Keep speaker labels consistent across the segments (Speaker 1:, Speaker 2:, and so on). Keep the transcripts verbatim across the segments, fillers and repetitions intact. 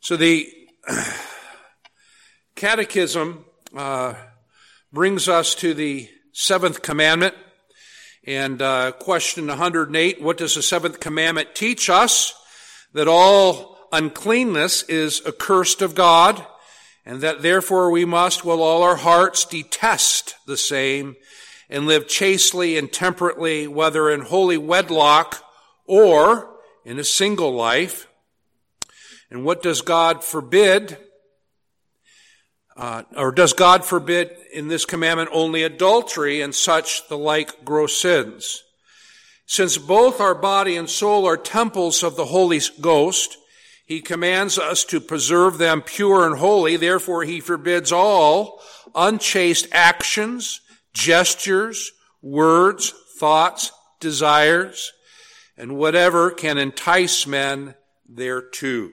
Speaker 1: So the Catechism uh, brings us to the seventh commandment. And uh, question one hundred eight, what does the seventh commandment teach us? That all uncleanness is accursed of God, and that therefore we must, with all our hearts, detest the same, and live chastely and temperately, whether in holy wedlock or in a single life. And what does God forbid? Uh, or does God forbid in this commandment only adultery and such the like gross sins? Since both our body and soul are temples of the Holy Ghost, he commands us to preserve them pure and holy. Therefore, he forbids all unchaste actions, gestures, words, thoughts, desires, and whatever can entice men thereto.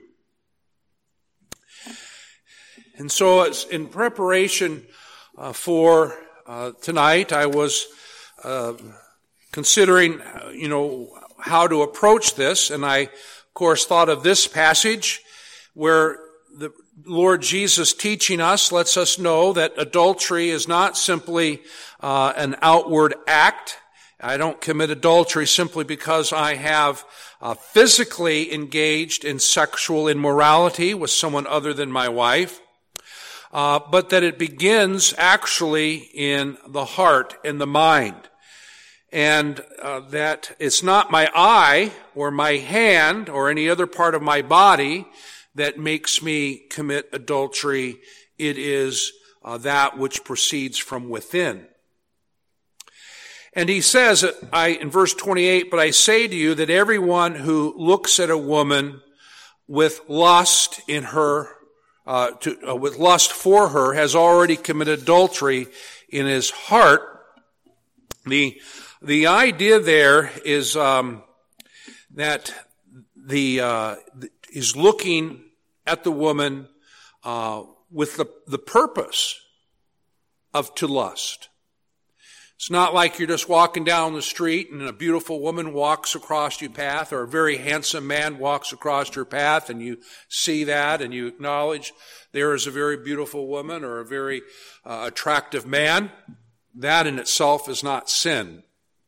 Speaker 1: And so as in preparation uh, for uh, tonight, I was uh, considering, uh, you know, how to approach this, and I, of course, thought of this passage where the Lord Jesus teaching us lets us know that adultery is not simply uh, an outward act. I don't commit adultery simply because I have uh, physically engaged in sexual immorality with someone other than my wife. Uh, but that it begins actually in the heart and the mind. And uh, that it's not my eye or my hand or any other part of my body that makes me commit adultery. It is uh, that which proceeds from within. And he says I, in verse twenty-eight, but I say to you that everyone who looks at a woman with lust in her Uh, to, uh, with lust for her, has already committed adultery in his heart. The the idea there is um, that the uh, is looking at the woman uh, with the the purpose of to lust. It's not like you're just walking down the street and a beautiful woman walks across your path, or a very handsome man walks across your path, and you see that and you acknowledge there is a very beautiful woman or a very uh, attractive man. That in itself is not sin.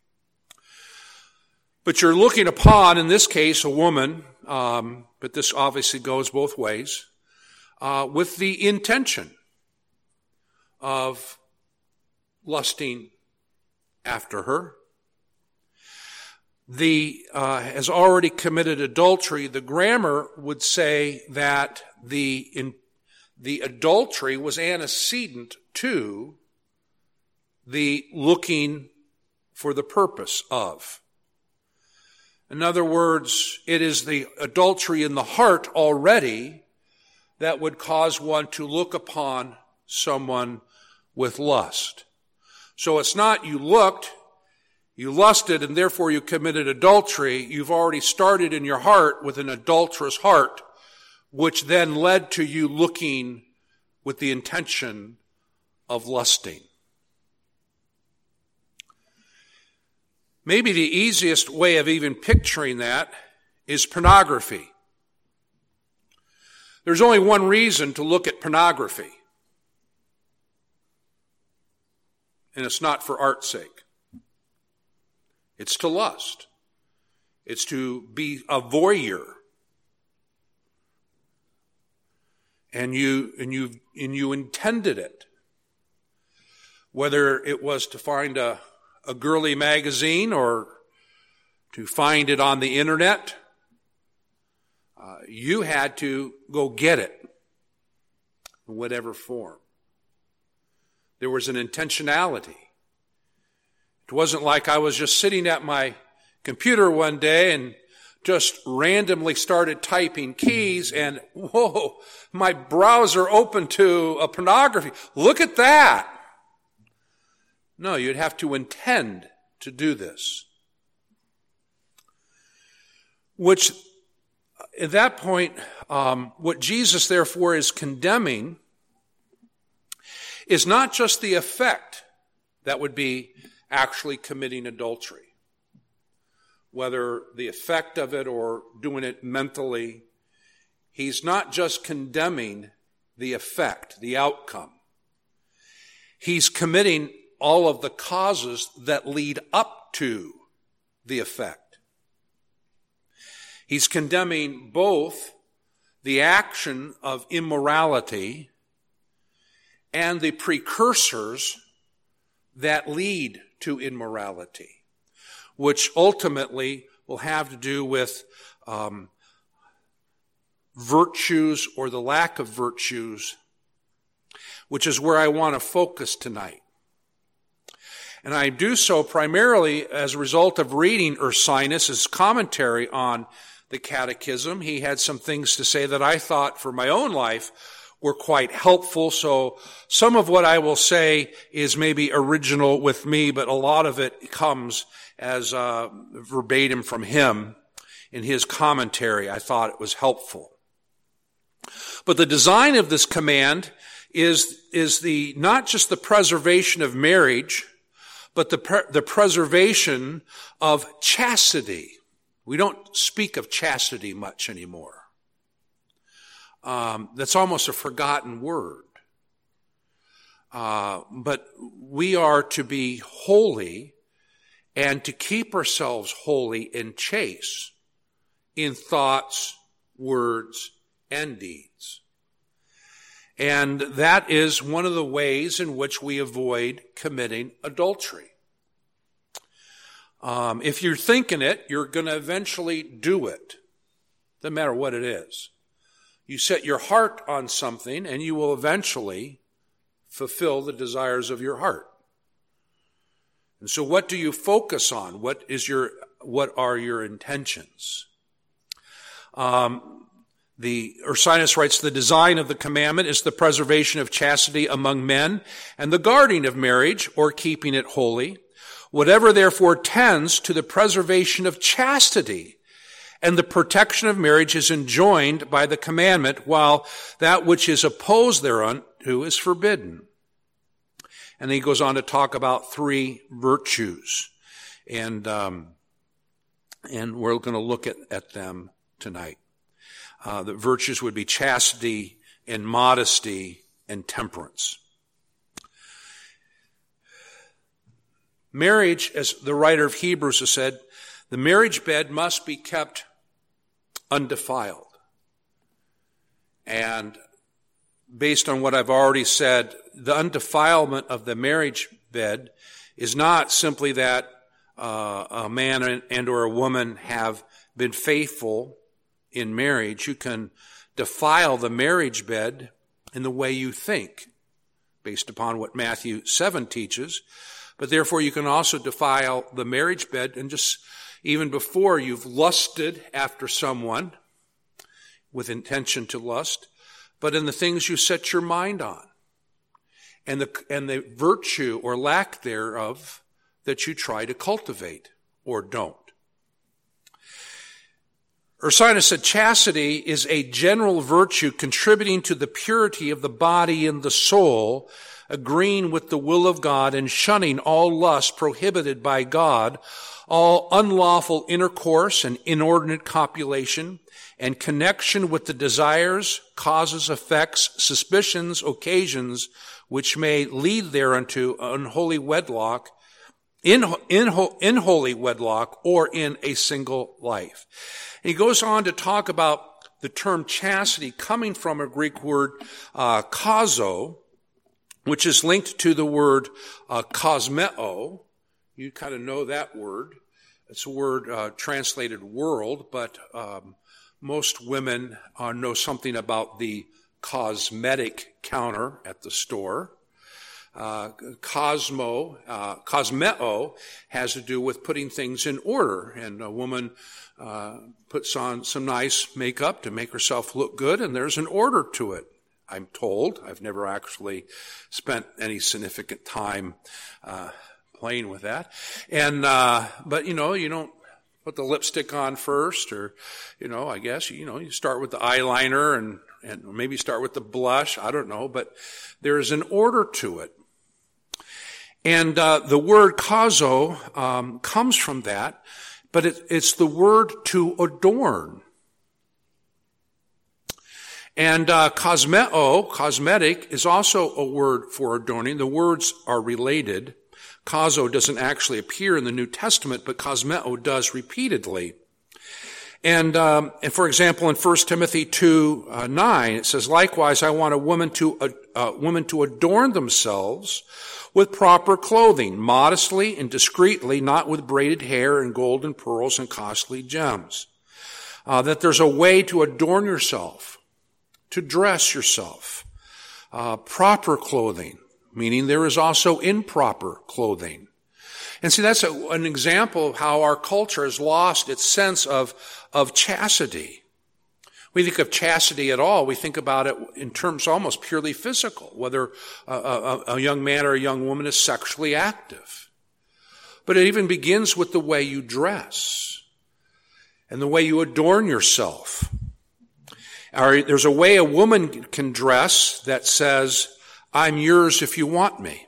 Speaker 1: But you're looking upon, in this case, a woman, um, but this obviously goes both ways, uh, with the intention of lusting after her. The uh, has already committed adultery. The grammar would say that the in, the adultery was antecedent to the looking for the purpose of. In other words, it is the adultery in the heart already that would cause one to look upon someone with lust. So it's not you looked, you lusted, and therefore you committed adultery. You've already started in your heart with an adulterous heart, which then led to you looking with the intention of lusting. Maybe the easiest way of even picturing that is pornography. There's only one reason to look at pornography. And it's not for art's sake. It's to lust. It's to be a voyeur. And you and you and you intended it. Whether it was to find a, a girly magazine or to find it on the internet, uh, you had to go get it in whatever form. There was an intentionality. It wasn't like I was just sitting at my computer one day and just randomly started typing keys and, whoa, my browser opened to a pornography. Look at that. No, you'd have to intend to do this. Which, at that point, um, what Jesus therefore is condemning is not just the effect that would be actually committing adultery, whether the effect of it or doing it mentally. he's not just condemning the effect, the outcome. He's committing all of the causes that lead up to the effect. He's condemning both the action of immorality and the precursors that lead to immorality, which ultimately will have to do with um, virtues or the lack of virtues, which is where I want to focus tonight. And I do so primarily as a result of reading Ursinus' commentary on the Catechism. He had some things to say that I thought for my own life were quite helpful. So some of what I will say is maybe original with me, but a lot of it comes as uh, verbatim from him in his commentary. I thought it was helpful. But the design of this command is, is the, not just the preservation of marriage, but the, pre- the preservation of chastity. We don't speak of chastity much anymore. Um, that's almost a forgotten word. Uh, but we are to be holy and to keep ourselves holy and chaste in thoughts, words, and deeds. And that is one of the ways in which we avoid committing adultery. Um, if you're thinking it, you're going to eventually do it. Doesn't matter what it is. You set your heart on something and you will eventually fulfill the desires of your heart. And so what do you focus on? What is your, what are your intentions? Um, the Ursinus writes, the design of the commandment is the preservation of chastity among men and the guarding of marriage or keeping it holy. Whatever therefore tends to the preservation of chastity and the protection of marriage is enjoined by the commandment, while that which is opposed thereunto is forbidden. And he goes on to talk about three virtues. And, um, and we're going to look at, at them tonight. Uh, the virtues would be chastity and modesty and temperance. Marriage, as the writer of Hebrews has said, the marriage bed must be kept undefiled. And based on what I've already said, the undefilement of the marriage bed is not simply that uh, a man and, and or a woman have been faithful in marriage. You can defile the marriage bed in the way you think, based upon what Matthew seven teaches. But therefore you can also defile the marriage bed and just even before you've lusted after someone with intention to lust, but in the things you set your mind on and the, and the virtue or lack thereof that you try to cultivate or don't. Ursinus said chastity is a general virtue contributing to the purity of the body and the soul, agreeing with the will of God and shunning all lust prohibited by God, all unlawful intercourse and inordinate copulation, and connection with the desires, causes, effects, suspicions, occasions, which may lead thereunto unholy wedlock, in, in, in holy wedlock, or in a single life. And he goes on to talk about the term chastity coming from a Greek word, uh, kazo, which is linked to the word uh, kosmeo. You kind of know that word. It's a word uh, translated world, but um, most women uh, know something about the cosmetic counter at the store. Uh, cosmo, uh, cosmeo has to do with putting things in order, and a woman uh, puts on some nice makeup to make herself look good, and there's an order to it. I'm told. I've never actually spent any significant time uh, playing with that. And uh, but you know, you don't put the lipstick on first, or you know, I guess you know, you start with the eyeliner and and maybe start with the blush. I don't know, but there is an order to it. And uh, the word kazo um, comes from that, but it, it's the word to adorn. And uh, cosmeo, cosmetic, is also a word for adorning. The words are related. Cosmo doesn't actually appear in the New Testament, but cosmeo does repeatedly. And, um, and for example, in First Timothy two uh, nine, it says, "Likewise, I want a woman to uh, uh, women to adorn themselves with proper clothing, modestly and discreetly, not with braided hair and gold and pearls and costly gems." Uh, that there's a way to adorn yourself, to dress yourself. Uh, proper clothing, meaning there is also improper clothing. And see, that's a, an example of how our culture has lost its sense of, of chastity. We think of chastity at all, we think about it in terms almost purely physical, whether a, a, a young man or a young woman is sexually active. But it even begins with the way you dress and the way you adorn yourself. Or there's a way a woman can dress that says, "I'm yours if you want me."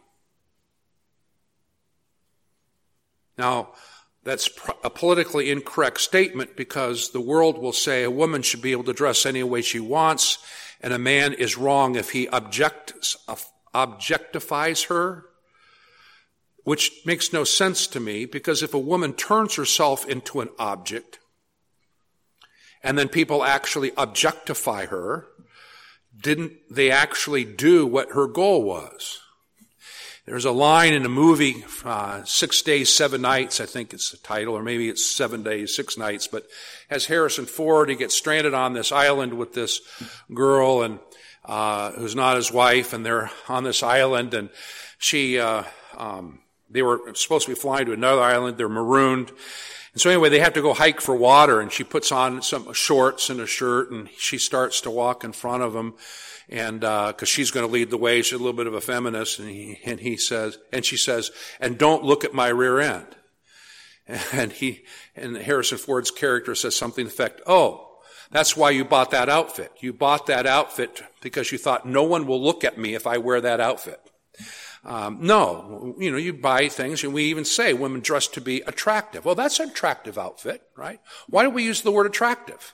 Speaker 1: Now, that's a politically incorrect statement because the world will say a woman should be able to dress any way she wants, and a man is wrong if he objects, objectifies her, which makes no sense to me, because if a woman turns herself into an object, and then people actually objectify her, didn't they actually do what her goal was? There's a line in a movie, uh, Six Days, Seven Nights, I think it's the title, or maybe it's Seven Days, Six Nights, but has Harrison Ford. He gets stranded on this island with this girl, and uh who's not his wife, and they're on this island, and she, uh um they were supposed to be flying to another island. They're marooned. And so anyway, they have to go hike for water, and she puts on some shorts and a shirt, and she starts to walk in front of him. And, uh, cause she's going to lead the way. She's a little bit of a feminist. And he, and he says, and she says, "And don't look at my rear end." And he, and Harrison Ford's character says something to the effect, "Oh, that's why you bought that outfit. You bought that outfit because you thought no one will look at me if I wear that outfit." Um, no, you know, you buy things, and we even say women dress to be attractive. Well, that's an attractive outfit, right? Why do we use the word attractive?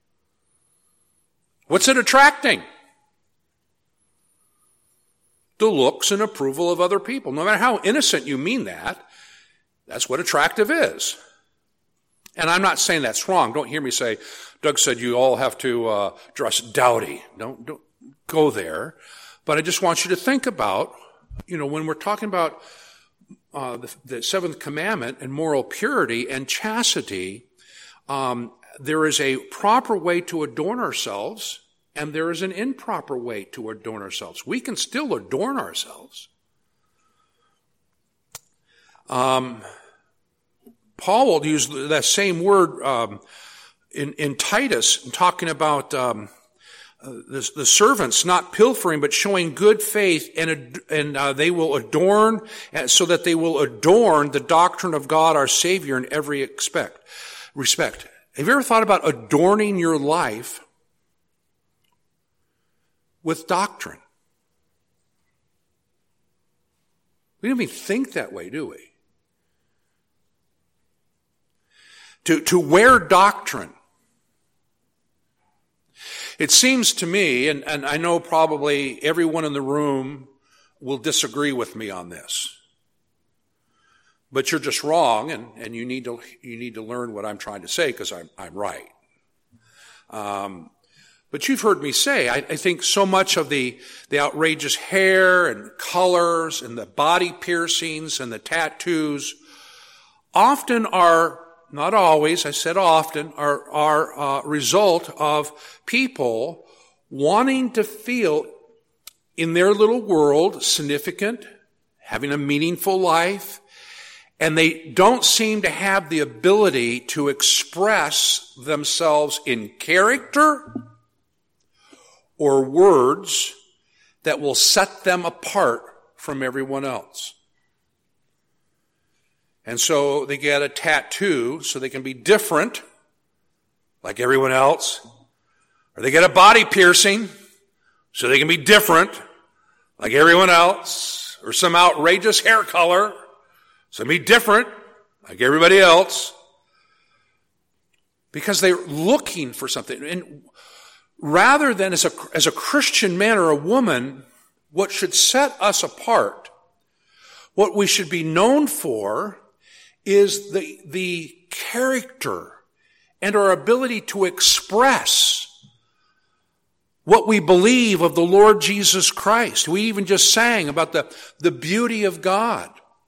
Speaker 1: What's it attracting? The looks and approval of other people. No matter how innocent you mean that, that's what attractive is. And I'm not saying that's wrong. Don't hear me say, Doug said you all have to uh, dress dowdy. Don't, don't go there. But I just want you to think about, you know, when we're talking about uh, the, the seventh commandment and moral purity and chastity, um, there is a proper way to adorn ourselves, and there is an improper way to adorn ourselves. We can still adorn ourselves. Um, Paul will use that same word um, in, in Titus, talking about um, uh, the, the servants not pilfering, but showing good faith, and and uh, they will adorn, so that they will adorn the doctrine of God our Savior in every expect, respect. Have you ever thought about adorning your life with doctrine? We don't even think that way, do we? To, to wear doctrine. It seems to me, and, and I know probably everyone in the room will disagree with me on this, but you're just wrong, and, and you need to you need to learn what I'm trying to say, because I'm I'm right. Um, but you've heard me say, I, I think so much of the the outrageous hair and colors and the body piercings and the tattoos often are, not always, I said often, are are uh, result of people wanting to feel in their little world significant, having a meaningful life. And they don't seem to have the ability to express themselves in character or words that will set them apart from everyone else. And so they get a tattoo so they can be different, like everyone else. Or they get a body piercing so they can be different, like everyone else. Or some outrageous hair color, so be different, like everybody else, because they're looking for something. And rather than as a, as a Christian man or a woman, what should set us apart, what we should be known for, is the, the character and our ability to express what we believe of the Lord Jesus Christ. We even just sang about the, the beauty of God.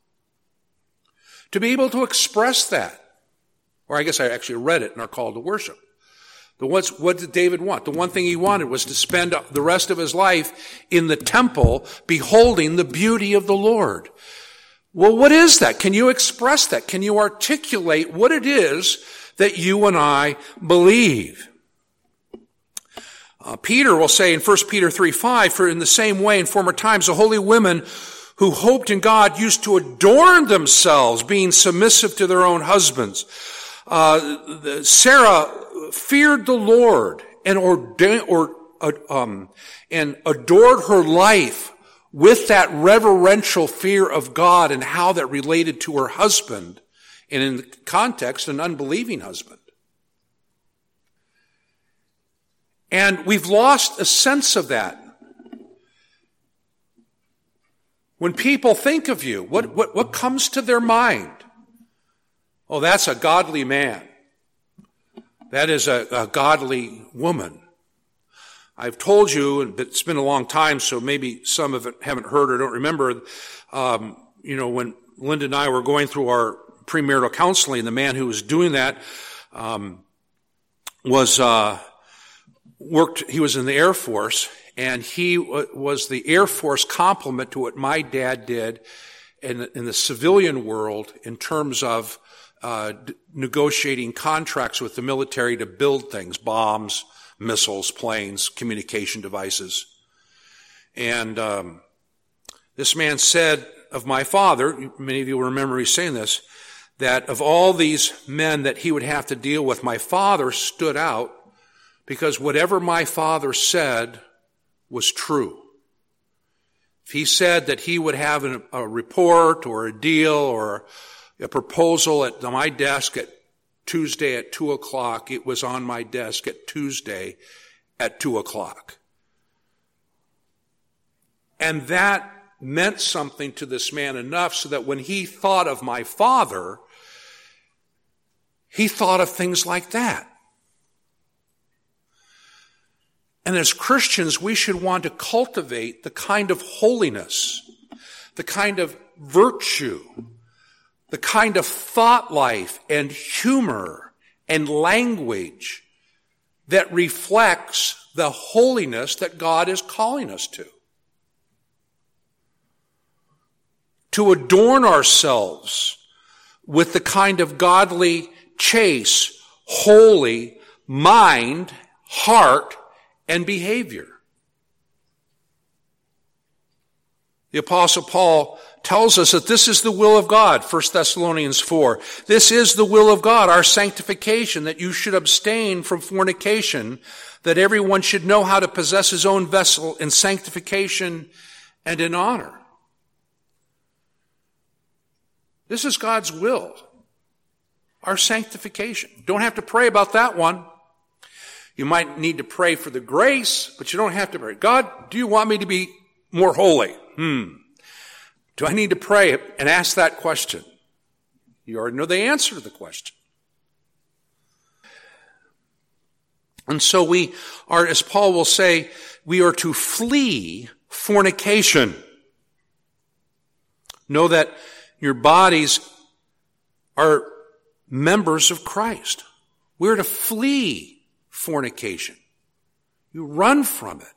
Speaker 1: To be able to express that. Or I guess I actually read it in our call to worship. The what's, what did David want? The one thing he wanted was to spend the rest of his life in the temple beholding the beauty of the Lord. Well, what is that? Can you express that? Can you articulate what it is that you and I believe? Uh, Peter will say in First Peter three five, for in the same way in former times the holy women who hoped in God used to adorn themselves, being submissive to their own husbands. Uh, Sarah feared the Lord and ordained, or, uh, um, and adored her life with that reverential fear of God and how that related to her husband, and in the context, an unbelieving husband. And we've lost a sense of that. When people think of you, what, what, what comes to their mind? Oh, that's a godly man. That is a, a godly woman. I've told you, and it's been a long time, so maybe some of it haven't heard or don't remember, um, you know, when Linda and I were going through our premarital counseling, the man who was doing that um, was uh, worked, he was in the Air Force, and he w- was the Air Force complement to what my dad did in, in the civilian world in terms of uh, d- negotiating contracts with the military to build things, bombs, missiles, planes, communication devices. And um, this man said of my father, many of you will remember me saying this, that of all these men that he would have to deal with, my father stood out because whatever my father said was true. If he said that he would have a, a report or a deal or a proposal at my desk at Tuesday at two o'clock, it was on my desk at Tuesday at two o'clock. And that meant something to this man enough so that when he thought of my father, he thought of things like that. And as Christians, we should want to cultivate the kind of holiness, the kind of virtue, the kind of thought life and humor and language that reflects the holiness that God is calling us to. To adorn ourselves with the kind of godly, chaste, holy mind, heart, and behavior. The Apostle Paul tells us that this is the will of God, First Thessalonians four. This is the will of God, our sanctification, that you should abstain from fornication, that everyone should know how to possess his own vessel in sanctification and in honor. This is God's will, our sanctification. Don't have to pray about that one. You might need to pray for the grace, but you don't have to pray. God, do you want me to be more holy? Hmm. Do I need to pray and ask that question? You already know the answer to the question. And so we are, as Paul will say, we are to flee fornication. Know that your bodies are members of Christ. We're to flee fornication. You run from it.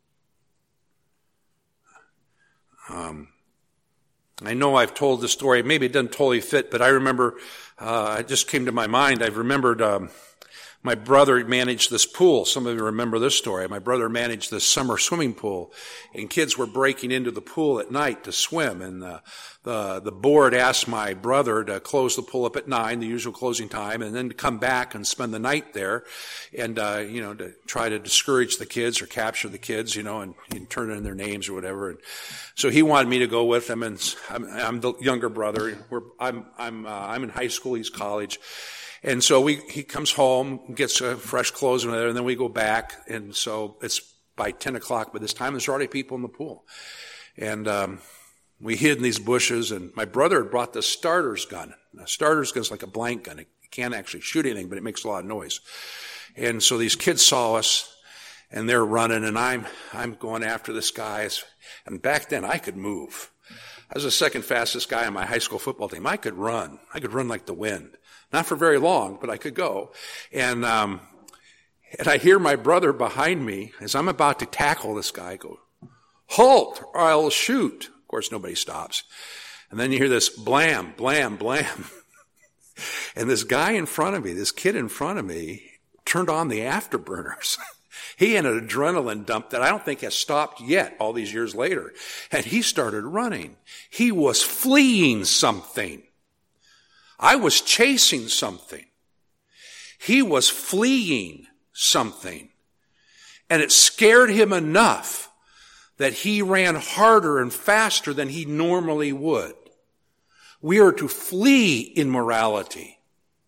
Speaker 1: Um, I know I've told this story. Maybe it doesn't totally fit, but I remember, uh, it just came to my mind. I've remembered, um, my brother managed this pool. Some of you remember this story. My brother managed this summer swimming pool, and kids were breaking into the pool at night to swim. And the the, the board asked my brother to close the pool up at nine, the usual closing time, and then to come back and spend the night there, and uh, you know, to try to discourage the kids or capture the kids, you know, and, and turn in their names or whatever. And so he wanted me to go with him, and I'm, I'm the younger brother. We're, I'm I'm uh, I'm in high school. He's college. And so we, he comes home, gets uh, fresh clothes and whatever, and then we go back. And so it's by ten o'clock by this time. There's already people in the pool. And um, we hid in these bushes, and my brother had brought the starter's gun. A starter's gun is like a blank gun. It can't actually shoot anything, but it makes a lot of noise. And so these kids saw us, and they're running, and I'm I'm going after this guy. And back then, I could move. I was the second fastest guy on my high school football team. I could run. I could run like the wind. Not for very long, but I could go. And um, and I hear my brother behind me as I'm about to tackle this guy go, "Halt, or I'll shoot." Of course, nobody stops. And then you hear this blam, blam, blam. And this guy in front of me, this kid in front of me, turned on the afterburners. He had an adrenaline dump that I don't think has stopped yet all these years later. And he started running. He was fleeing something. I was chasing something. He was fleeing something. And it scared him enough that he ran harder and faster than he normally would. We are to flee immorality.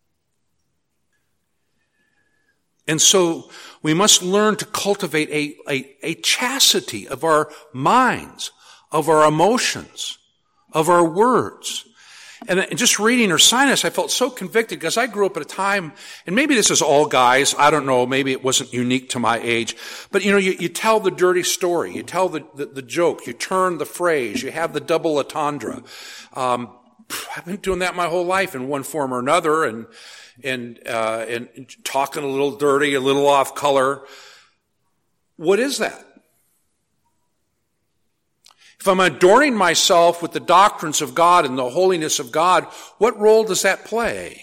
Speaker 1: And so we must learn to cultivate a, a, a chastity of our minds, of our emotions, of our words. And just reading Ursinus, I felt so convicted because I grew up at a time, and maybe this is all guys, I don't know, maybe it wasn't unique to my age, but you know, you, you tell the dirty story, you tell the, the, the joke, you turn the phrase, you have the double entendre. Um, I've been doing that my whole life in one form or another, and and uh, and talking a little dirty, a little off color. What is that? If I'm adorning myself with the doctrines of God and the holiness of God, what role does that play?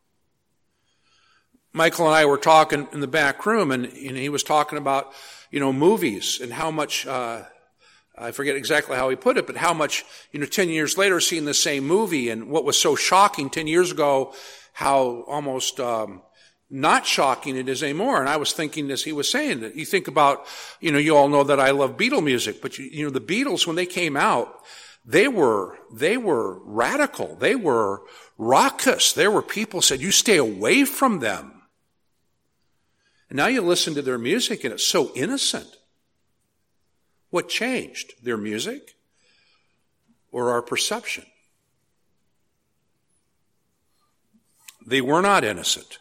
Speaker 1: Michael and I were talking in the back room, and, and he was talking about, you know, movies and how much, uh, I forget exactly how he put it, but how much, you know, ten years later seeing the same movie, and what was so shocking ten years ago, how almost um, not shocking it is anymore. And I was thinking, as he was saying, that you think about, you know, you all know that I love Beatle music, but you, you know, the Beatles, when they came out, they were, they were radical. They were raucous. There were people who said, you stay away from them. And now you listen to their music and it's so innocent. What changed? Their music or our perception? They were not innocent.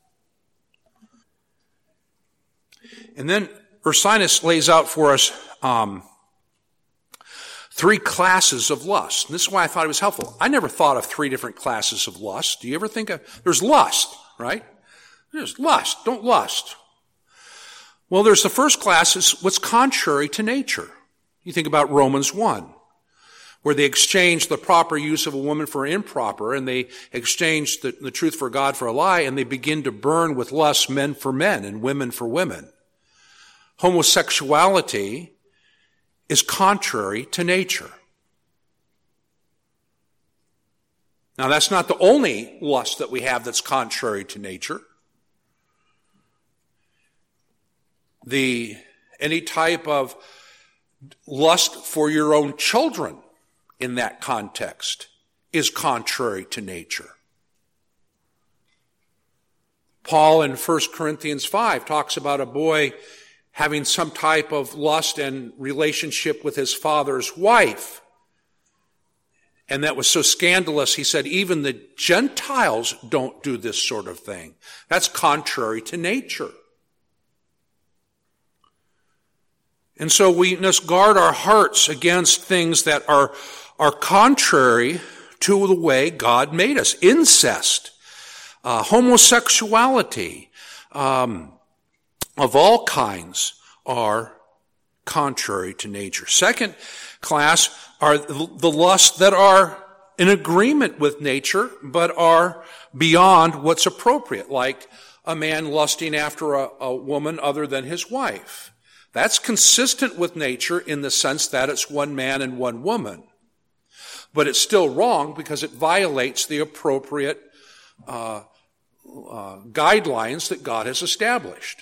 Speaker 1: And then Ursinus lays out for us um, three classes of lust. And this is why I thought it was helpful. I never thought of three different classes of lust. Do you ever think of, there's lust, right? There's lust. Don't lust. Well, there's the first class is what's contrary to nature. You think about Romans one, where they exchanged the proper use of a woman for improper, and they exchanged the, the truth for God for a lie, and they begin to burn with lust men for men and women for women. Homosexuality is contrary to nature. Now, that's not the only lust that we have that's contrary to nature. The, any type of lust for your own children in that context is contrary to nature. Paul in First Corinthians five talks about a boy having some type of lust and relationship with his father's wife. And that was so scandalous, he said, even the Gentiles don't do this sort of thing. That's contrary to nature. And so we must guard our hearts against things that are, are contrary to the way God made us. Incest, uh, homosexuality, um, of all kinds are contrary to nature. Second class are the lusts that are in agreement with nature, but are beyond what's appropriate, like a man lusting after a, a woman other than his wife. That's consistent with nature in the sense that it's one man and one woman. But it's still wrong because it violates the appropriate uh, uh, guidelines that God has established.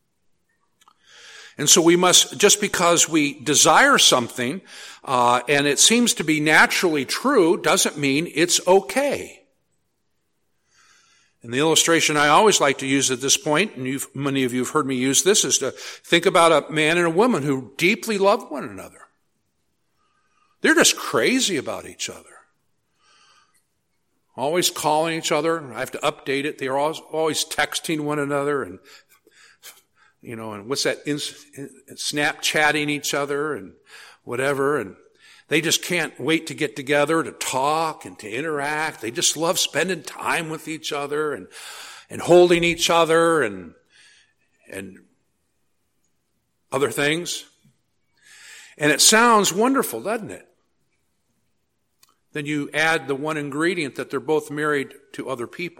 Speaker 1: And so we must, just because we desire something, uh, and it seems to be naturally true, doesn't mean it's okay. And the illustration I always like to use at this point, and you've, many of you have heard me use this, is to think about a man and a woman who deeply love one another. They're just crazy about each other. Always calling each other. I have to update it. They're always, always texting one another and, you know, and what's that, in, in, Snapchatting each other and whatever. And they just can't wait to get together to talk and to interact. They just love spending time with each other and, and holding each other and, and other things. And it sounds wonderful, doesn't it? Then you add the one ingredient that they're both married to other people.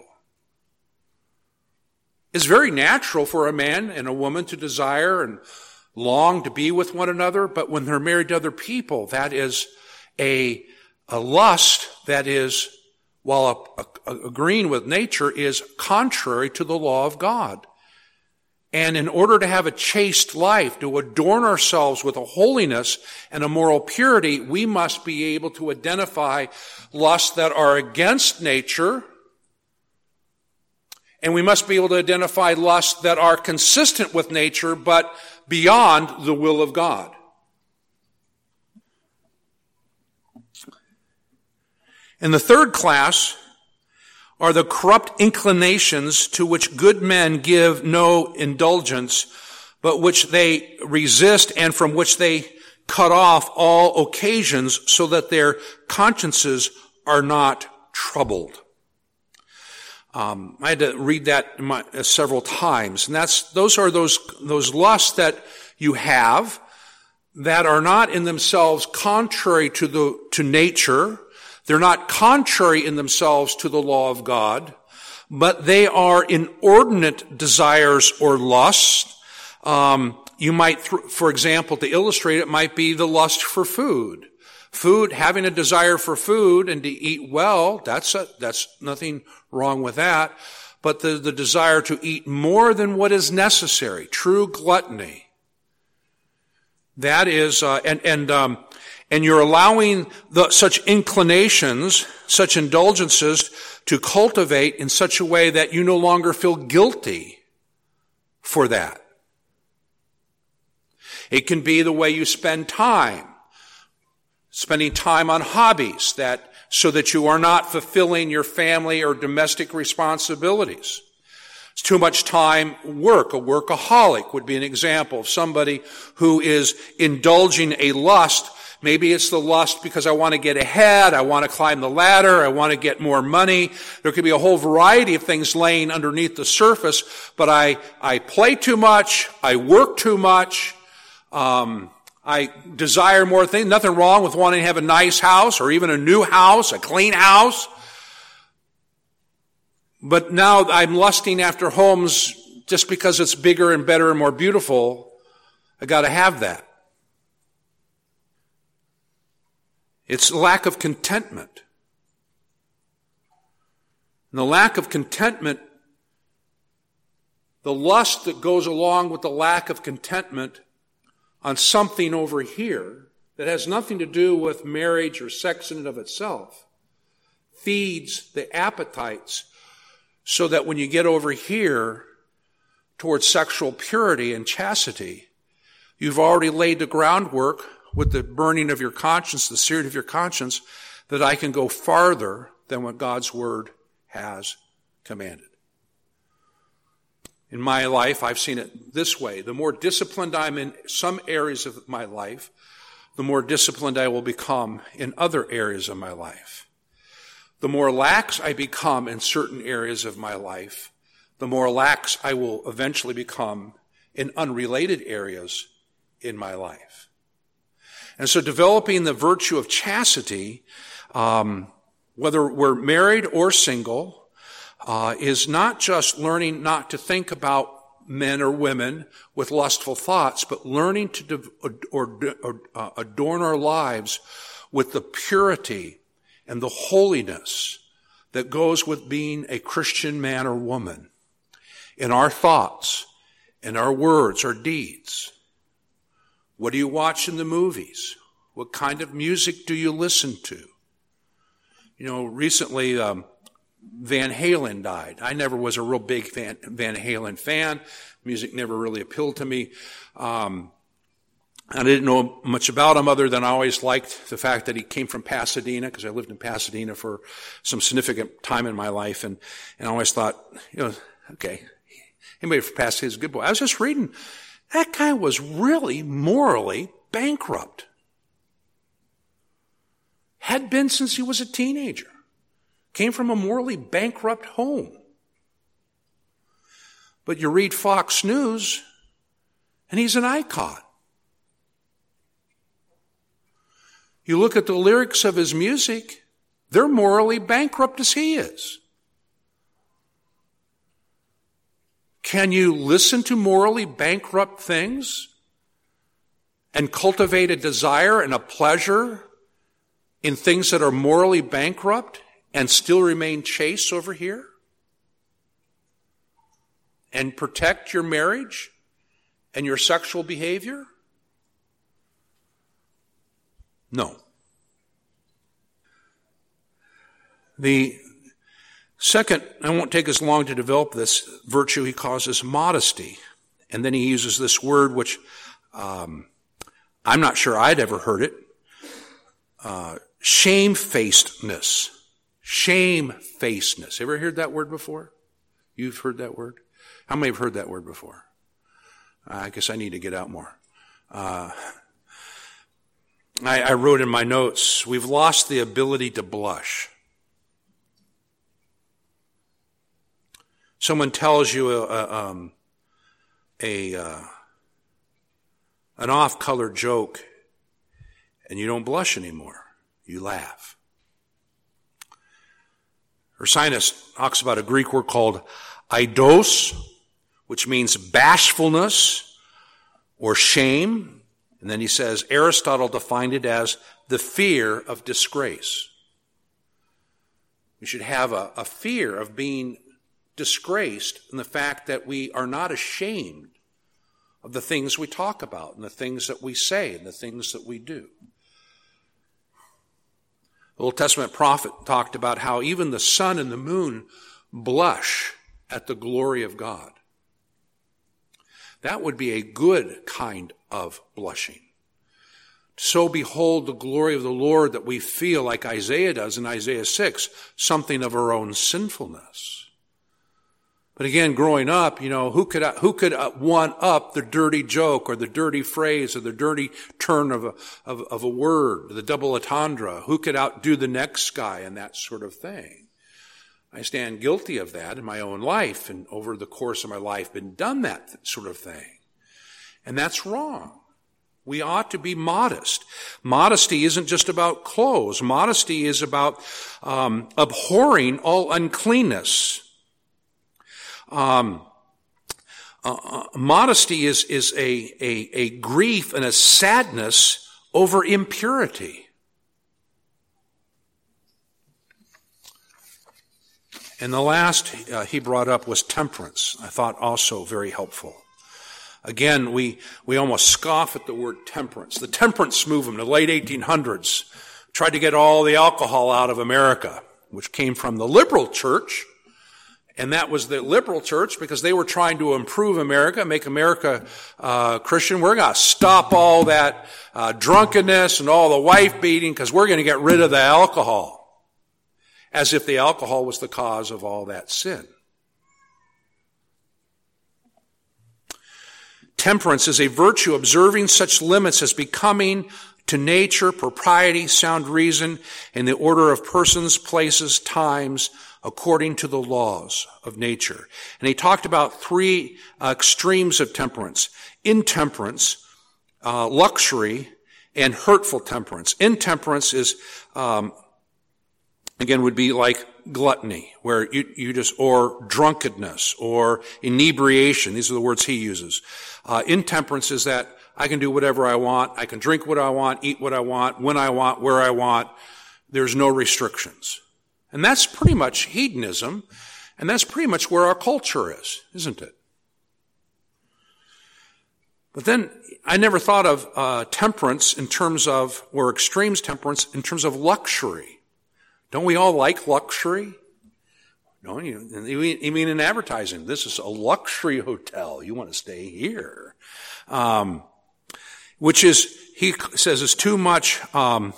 Speaker 1: It's very natural for a man and a woman to desire and long to be with one another, but when they're married to other people, that is a, a lust that is, while a, a, agreeing with nature, is contrary to the law of God. And in order to have a chaste life, to adorn ourselves with a holiness and a moral purity, we must be able to identify lusts that are against nature, and we must be able to identify lusts that are consistent with nature, but beyond the will of God. And the third class are the corrupt inclinations to which good men give no indulgence, but which they resist and from which they cut off all occasions so that their consciences are not troubled. Um, I had to read that my, uh, several times, and that's those are those those lusts that you have that are not in themselves contrary to the to nature. They're not contrary in themselves to the law of God, but they are inordinate desires or lusts. Um, you might, th- for example, to illustrate it, might be the lust for food. Food, having a desire for food and to eat well, that's a, that's nothing wrong with that. But the, the desire to eat more than what is necessary, true gluttony. That is, uh, and, and, um, and you're allowing the, such inclinations, such indulgences to cultivate in such a way that you no longer feel guilty for that. It can be the way you spend time. Spending time on hobbies that, so that you are not fulfilling your family or domestic responsibilities. It's too much time work. A workaholic would be an example of somebody who is indulging a lust. Maybe it's the lust because I want to get ahead, I want to climb the ladder, I want to get more money. There could be a whole variety of things laying underneath the surface, but I, I play too much, I work too much, um, I desire more things. Nothing wrong with wanting to have a nice house or even a new house, a clean house. But now I'm lusting after homes just because it's bigger and better and more beautiful. I got to have that. It's lack of contentment. And the lack of contentment, the lust that goes along with the lack of contentment on something over here that has nothing to do with marriage or sex in and of itself, feeds the appetites so that when you get over here towards sexual purity and chastity, you've already laid the groundwork with the burning of your conscience, the searing of your conscience, that I can go farther than what God's Word has commanded. In my life, I've seen it this way. The more disciplined I'm in some areas of my life, the more disciplined I will become in other areas of my life. The more lax I become in certain areas of my life, the more lax I will eventually become in unrelated areas in my life. And so developing the virtue of chastity, um, whether we're married or single, Uh, is not just learning not to think about men or women with lustful thoughts, but learning to de- or, or, uh, adorn our lives with the purity and the holiness that goes with being a Christian man or woman in our thoughts, in our words, our deeds. What do you watch in the movies? What kind of music do you listen to? You know, recently, um, Van Halen died. I never was a real big Van, Van Halen fan. Music never really appealed to me. Um, I didn't know much about him other than I always liked the fact that he came from Pasadena, because I lived in Pasadena for some significant time in my life, and, and I always thought, you know, okay, anybody from Pasadena is a good boy. I was just reading, that guy was really morally bankrupt. Had been since he was a teenager. Came from a morally bankrupt home. But you read Fox News, and he's an icon. You look at the lyrics of his music, they're morally bankrupt as he is. Can you listen to morally bankrupt things and cultivate a desire and a pleasure in things that are morally bankrupt and still remain chaste over here? And protect your marriage and your sexual behavior? No. The second, I won't take as long to develop this virtue, he calls this modesty. And then he uses this word which um, I'm not sure I'd ever heard it. Uh, shamefacedness. Shamefacedness. Ever heard that word before? You've heard that word? How many have heard that word before? I guess I need to get out more. Uh, I, I wrote in my notes, we've lost the ability to blush. Someone tells you a, a, um, a uh, an off-color joke, and you don't blush anymore. You laugh. Ursinus talks about a Greek word called eidos, which means bashfulness or shame. And then he says, Aristotle defined it as the fear of disgrace. We should have a, a fear of being disgraced in the fact that we are not ashamed of the things we talk about and the things that we say and the things that we do. The Old Testament prophet talked about how even the sun and the moon blush at the glory of God. That would be a good kind of blushing. So behold the glory of the Lord that we feel, like Isaiah does in Isaiah six, something of our own sinfulness. But again, growing up, you know, who could who could one up the dirty joke or the dirty phrase or the dirty turn of a of, of a word, the double entendre? Who could outdo the next guy and that sort of thing? I stand guilty of that in my own life, and over the course of my life, been done that sort of thing, and that's wrong. We ought to be modest. Modesty isn't just about clothes. Modesty is about um, abhorring all uncleanness. Um, uh, modesty is is a, a a grief and a sadness over impurity. And the last uh, he brought up was temperance. I thought also very helpful. Again, we we almost scoff at the word temperance. The temperance movement in the late eighteen hundreds tried to get all the alcohol out of America, which came from the liberal church. And that was the liberal church because they were trying to improve America, make America uh, Christian. We're going to stop all that uh, drunkenness and all the wife beating because we're going to get rid of the alcohol. As if the alcohol was the cause of all that sin. Temperance is a virtue observing such limits as becoming to nature, propriety, sound reason, and the order of persons, places, times, according to the laws of nature. And he talked about three uh, extremes of temperance. Intemperance, uh, luxury, and hurtful temperance. Intemperance is, um, again, would be like gluttony, where you, you just, or drunkenness, or inebriation. These are the words he uses. Uh, intemperance is that I can do whatever I want. I can drink what I want, eat what I want, when I want, where I want. There's no restrictions. And that's pretty much hedonism, and that's pretty much where our culture is, isn't it? But then I never thought of uh, temperance in terms of, or extremes temperance in terms of luxury. Don't we all like luxury? No, you, even in advertising, this is a luxury hotel. You want to stay here. Um, which is, he says, is too much, um,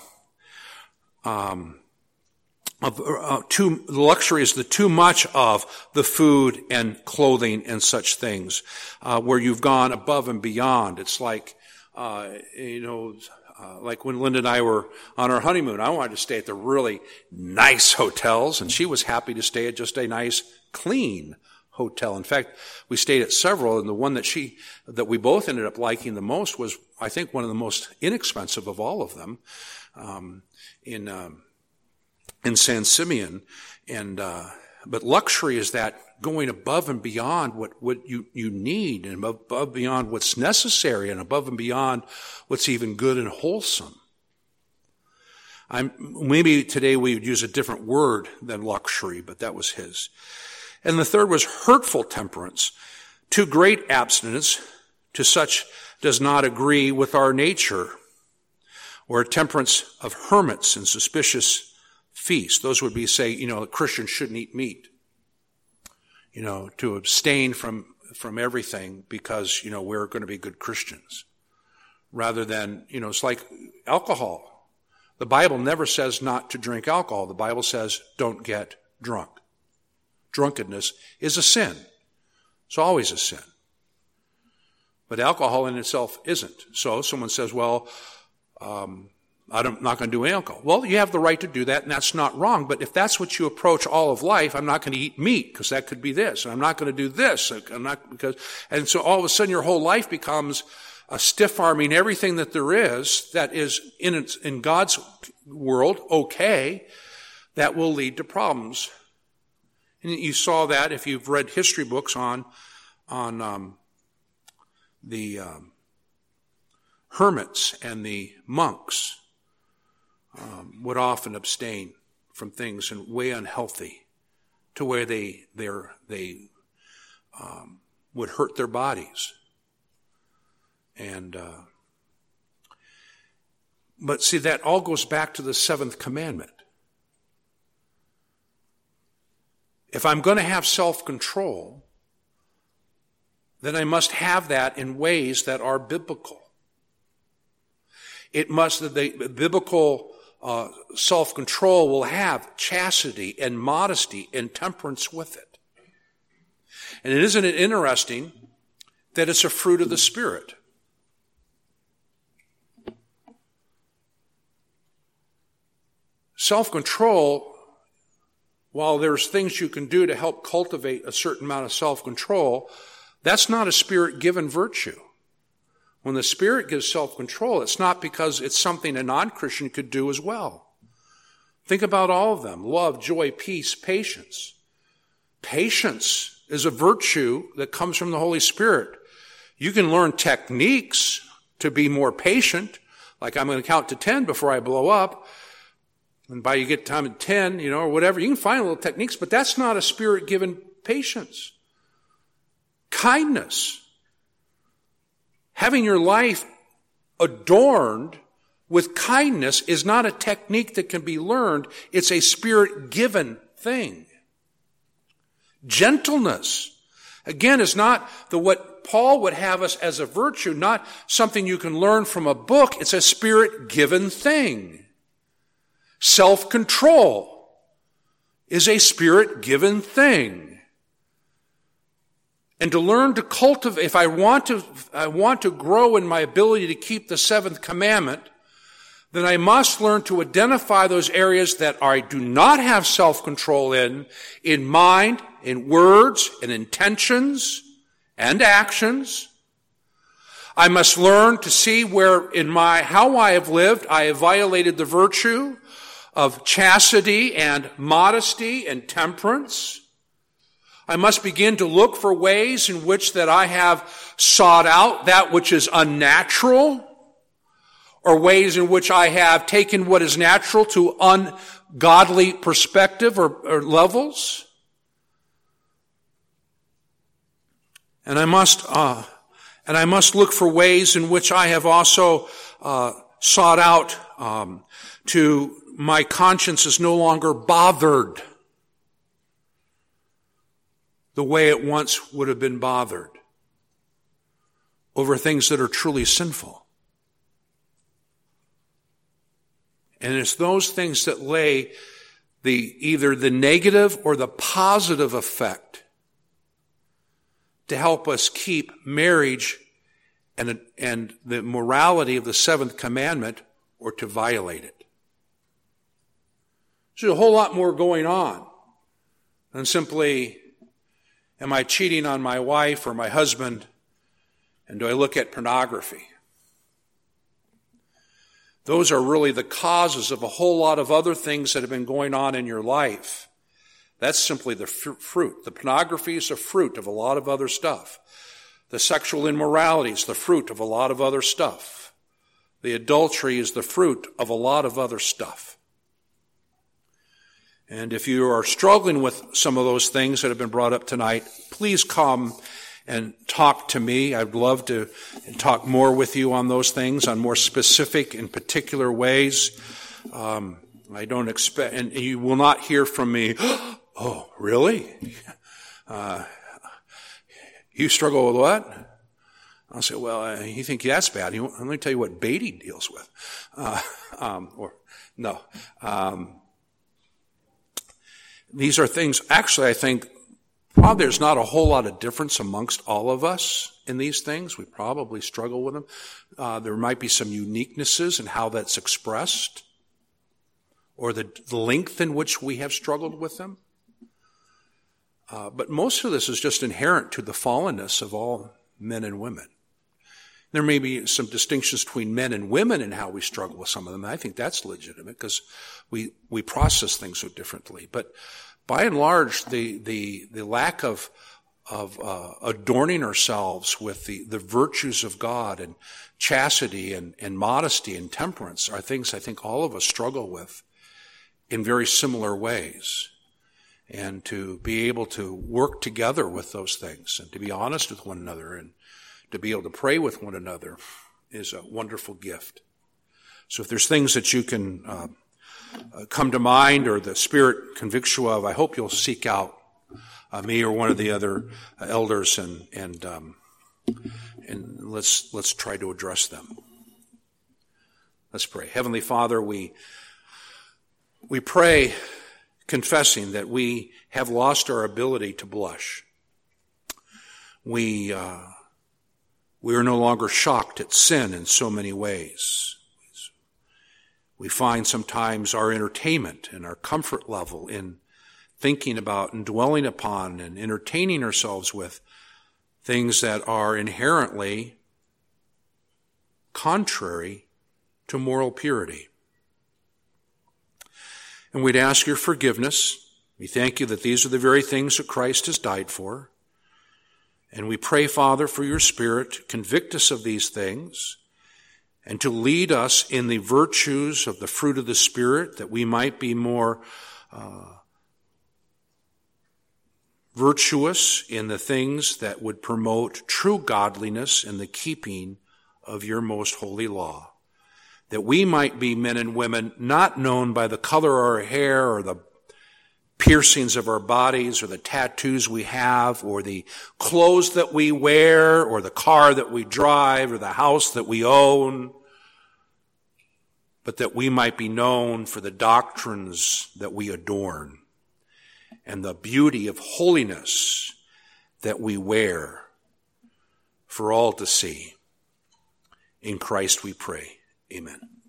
Speaker 1: um, of, uh, too, luxury is the too much of the food and clothing and such things, uh, where you've gone above and beyond. It's like, uh, you know, Uh, like when Linda and I were on our honeymoon, I wanted to stay at the really nice hotels, and she was happy to stay at just a nice, clean hotel. In fact, we stayed at several, and the one that she, that we both ended up liking the most was, I think, one of the most inexpensive of all of them, um, in, um, in San Simeon. And, uh, but luxury is that going above and beyond what, what you, you need, and above, above beyond what's necessary, and above and beyond what's even good and wholesome. I'm, maybe today we would use a different word than luxury, but that was his. And the third was hurtful temperance. Too great abstinence to such does not agree with our nature, or a temperance of hermits and suspicious feasts. Those would be, say, you know, Christians shouldn't eat meat. You know, to abstain from, from everything because, you know, we're going to be good Christians. Rather than, you know, it's like alcohol. The Bible never says not to drink alcohol. The Bible says don't get drunk. Drunkenness is a sin. It's always a sin. But alcohol in itself isn't. So someone says, well, um, I'm not going to do alcohol. Well, you have the right to do that, and that's not wrong. But if that's what you approach all of life, I'm not going to eat meat because that could be this, and I'm not going to do this. I'm not because, and so all of a sudden your whole life becomes a stiff-arming everything that there is that is in its, in God's world okay, that will lead to problems. And you saw that if you've read history books on on um, the um, hermits and the monks. Um, would often abstain from things and way unhealthy to where they they're, they um, would hurt their bodies. And uh, but see, that all goes back to the seventh commandment. If I'm going to have self-control, then I must have that in ways that are biblical. It must, the biblical uh, self-control will have chastity and modesty and temperance with it. And isn't it interesting that it's a fruit of the Spirit? Self-control, while there's things you can do to help cultivate a certain amount of self-control, that's not a Spirit-given virtue. When the Spirit gives self-control, it's not because it's something a non-Christian could do as well. Think about all of them. Love, joy, peace, patience. Patience is a virtue that comes from the Holy Spirit. You can learn techniques to be more patient, like I'm going to count to ten before I blow up. And by you get time at ten, you know, or whatever, you can find little techniques, but that's not a Spirit-given patience. Kindness. Having your life adorned with kindness is not a technique that can be learned. It's a Spirit-given thing. Gentleness, again, is not the what Paul would have us as a virtue, not something you can learn from a book. It's a Spirit-given thing. Self-control is a Spirit-given thing. And to learn to cultivate, if I want to, I want to grow in my ability to keep the seventh commandment, then I must learn to identify those areas that I do not have self-control in, in mind, in words, in intentions, and actions. I must learn to see where in my, how I have lived, I have violated the virtue of chastity and modesty and temperance. I must begin to look for ways in which that I have sought out that which is unnatural, or ways in which I have taken what is natural to ungodly perspective or, or levels. And I must, uh, and I must look for ways in which I have also uh, sought out um, to my conscience is no longer bothered. the way it once would have been bothered over things that are truly sinful. And it's those things that lay the either the negative or the positive effect to help us keep marriage and, and the morality of the seventh commandment, or to violate it. There's a whole lot more going on than simply, am I cheating on my wife or my husband, and do I look at pornography? Those are really the causes of a whole lot of other things that have been going on in your life. That's simply the fruit. The pornography is a fruit of a lot of other stuff. The sexual immorality is the fruit of a lot of other stuff. The adultery is the fruit of a lot of other stuff. And if you are struggling with some of those things that have been brought up tonight, please come and talk to me. I'd love to talk more with you on those things, on more specific and particular ways. Um, I don't expect, and you will not hear from me, oh, really? Uh, you struggle with what? I'll say, well, uh, you think that's bad. You, let me tell you what Beatty deals with. Uh, um, or, no. Um, these are things, actually, I think, probably there's not a whole lot of difference amongst all of us in these things. We probably struggle with them. Uh, there might be some uniquenesses in how that's expressed, or the, the length in which we have struggled with them. Uh, but most of this is just inherent to the fallenness of all men and women. There may be some distinctions between men and women in how we struggle with some of them. I think that's legitimate because we, we process things so differently. But by and large, the, the, the lack of, of, uh, adorning ourselves with the, the virtues of God and chastity and, and modesty and temperance are things I think all of us struggle with in very similar ways. And to be able to work together with those things and to be honest with one another and to be able to pray with one another is a wonderful gift. So if there's things that you can uh, uh, come to mind or the Spirit convicts you of, I hope you'll seek out uh, me or one of the other uh, elders and and um, and let's let's try to address them. Let's pray. Heavenly Father, we we pray, confessing that we have lost our ability to blush. We uh, we are no longer shocked at sin in so many ways. We find sometimes our entertainment and our comfort level in thinking about and dwelling upon and entertaining ourselves with things that are inherently contrary to moral purity. And we'd ask your forgiveness. We thank you that these are the very things that Christ has died for. And we pray, Father, for your Spirit to convict us of these things and to lead us in the virtues of the fruit of the Spirit, that we might be more uh, virtuous in the things that would promote true godliness in the keeping of your most holy law. That we might be men and women not known by the color of our hair or the piercings of our bodies or the tattoos we have or the clothes that we wear or the car that we drive or the house that we own, but that we might be known for the doctrines that we adorn and the beauty of holiness that we wear for all to see. In Christ we pray. Amen.